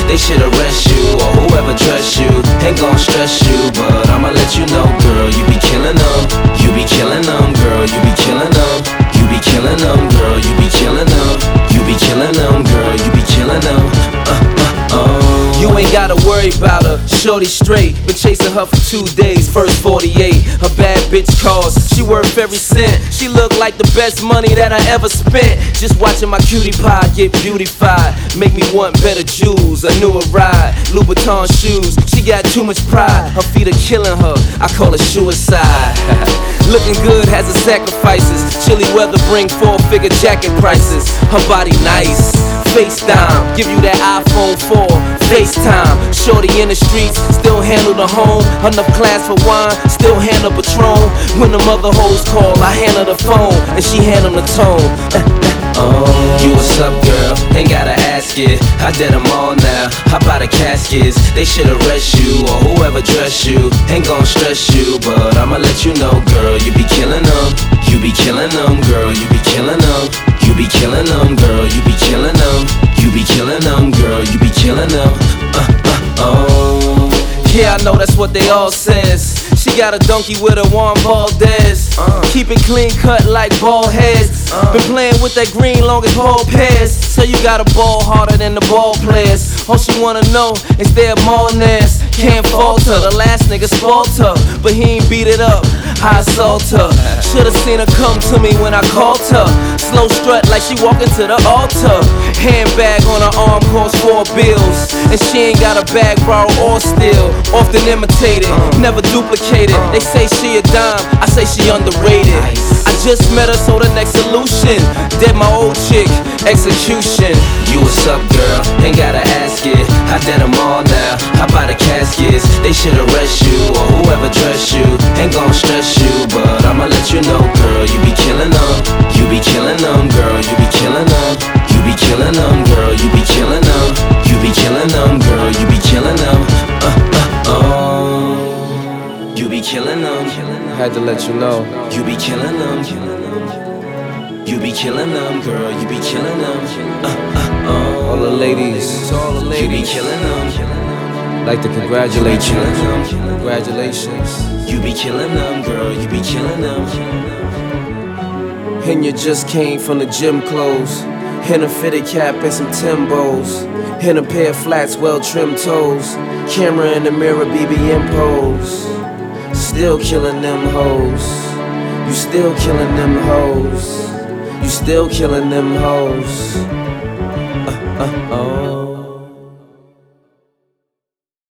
they should arrest you. Or whoever dressed you, ain't gon' stress you. But I'ma let you know, girl, you be killing them. You be killing them, girl, you be killing them. You be killing them, girl, you be killing them. You be killing them, girl, you be killing them. You ain't gotta worry about her, shorty straight. Been chasing her for 2 days, first 48. Her bad bitch calls, she worth every cent. She look like the best money that I ever spent. Just watching my cutie pie get beautified make me want better jewels, a newer ride, Louboutin shoes. She got too much pride, her feet are killing her, I call it suicide. Looking good has its sacrifices. Chilly weather bring 4-figure jacket prices. Her body nice, FaceTime, give you that iPhone 4, FaceTime. Shorty in the streets, still handle the home. Enough class for wine, still handle Patron. When the mother hoes call, I handle the phone, and she handle the tone. You what's up, girl? Ain't gotta ask it. I did them all now. Hop out of caskets. They should arrest you, or whoever dressed you. Ain't gon' stress you, but I'ma let you know, girl, you be killing them. You be killing them, girl, you be killing them. You be killing them, girl, you be killing them. You be killing them, girl, you be killing them. Yeah, I know that's what they all says. She got a donkey with a Juan Valdez. Keep it clean cut like bald heads. Been playing with that green long as ball pairs. So you got a ball harder than the ball players. All she wanna know is their Martinez. Can't falter, the last nigga spoiled her, but he ain't beat it up, I assault her. Should've seen her come to me when I called her. Slow strut like she walking to the altar. Handbag on her arm costs 4 bills. And she ain't got a bag borrowed or steal. Often imitated, never duplicated. They say she a dime, I say she underrated. I just met her, so the next solution. Dead my old chick, execution. You what's up, girl? Ain't gotta ask it. I did them all now. Hop out of caskets. They should arrest you, or whoever dressed you. Ain't gon' stress you, but I'ma let you know, girl, you be killing them. You be killing them, girl, you be killing them. You be killing them, girl, you be killing them. You be killing them, girl, you be killing them. You be killing them. Had to let you know. You be killing them. You be killing them, girl, you be killing them. All the ladies, You be killing them. like to congratulate you. Killing them. Congratulations. You be killing them, girl, you be killing them. And you just came from the gym clothes. In a fitted cap and some Timbos. In a pair of flats, well-trimmed toes. Camera in the mirror, BBM pose. Still killing them hoes. You still killing them hoes. You still killing them hoes. Oh.